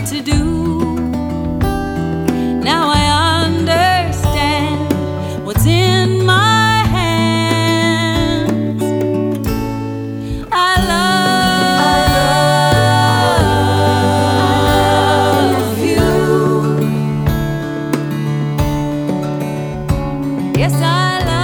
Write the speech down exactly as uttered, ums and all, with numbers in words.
to do. Now I understand what's in my hands. I love you. Yes, I love you.